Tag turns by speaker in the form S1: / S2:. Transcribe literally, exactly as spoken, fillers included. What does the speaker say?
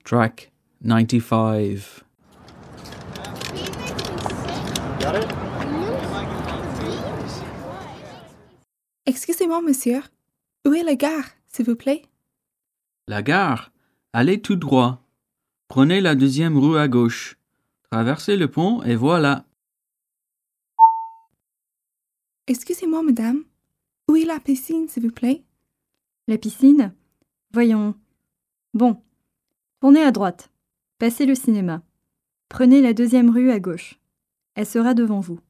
S1: Track ninety-five.
S2: Excusez-moi, monsieur. Où est la gare, s'il vous plaît?
S1: La gare. Allez tout droit. Prenez la deuxième rue à gauche. Traversez le pont et voilà.
S2: Excusez-moi, madame. Où est la piscine, s'il vous plaît?
S3: La piscine? Voyons. Bon. Tournez à droite. Passez le cinéma. Prenez la deuxième rue à gauche. Elle sera devant vous.